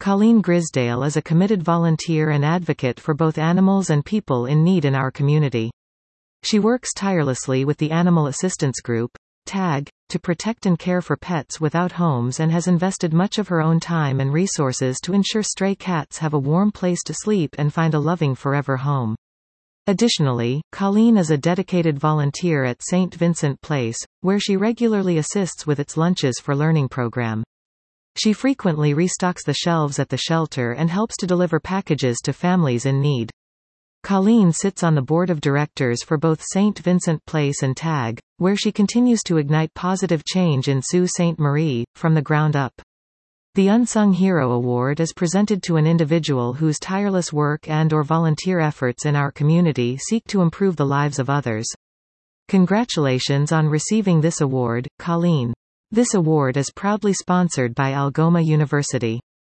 Colleen Grisdale is a committed volunteer and advocate for both animals and people in need in our community. She works tirelessly with the Animal Assistance Group, TAG, to protect and care for pets without homes and has invested much of her own time and resources to ensure stray cats have a warm place to sleep and find a loving forever home. Additionally, Colleen is a dedicated volunteer at St. Vincent Place, where she regularly assists with its Lunches for Learning program. She frequently restocks the shelves at the shelter and helps to deliver packages to families in need. Colleen sits on the board of directors for both St. Vincent Place and TAG, where she continues to ignite positive change in Sault Ste. Marie, from the ground up. The Unsung Hero Award is presented to an individual whose tireless work and/or volunteer efforts in our community seek to improve the lives of others. Congratulations on receiving this award, Colleen. This award is proudly sponsored by Algoma University.